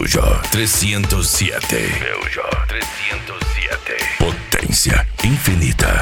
Peugeot 307. Peugeot 307. Potência infinita.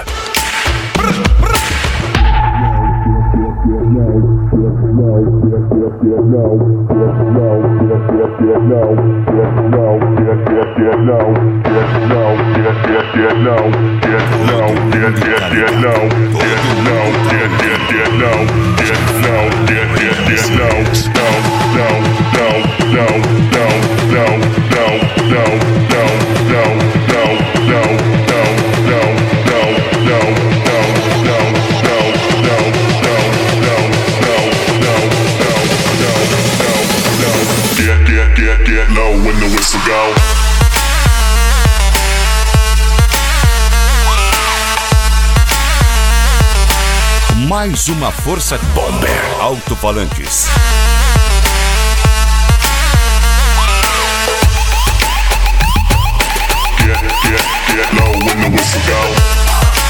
Get low when the whistle go. Mais uma força Bomber Alto-Falantes. Get low when the whistle go.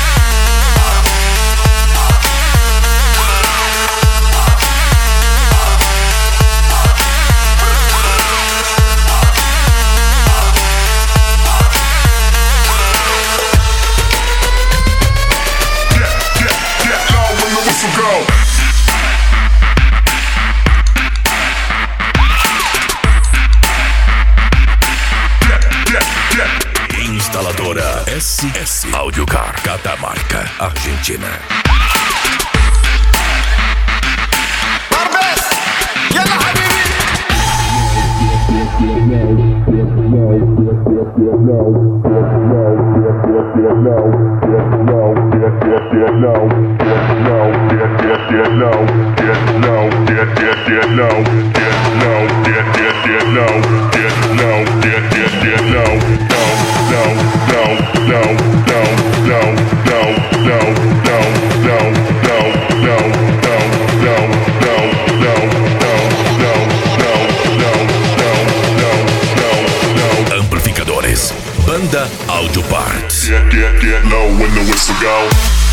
Instaladora SS Audiocar, Catamarca, Argentina. Amplificadores Banda Audio Parts. Get low when the whistle go.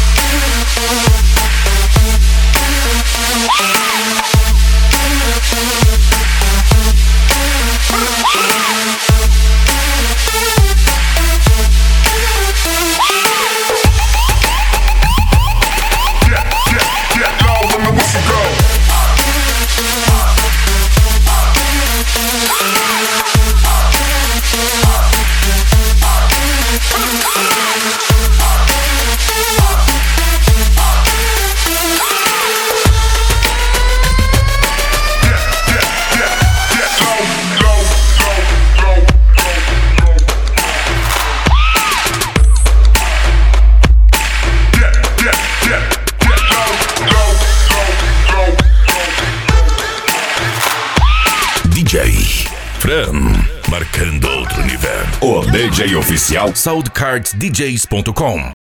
DJ Fran, marcando outro nível. O DJ oficial SoundCardsDJs.com.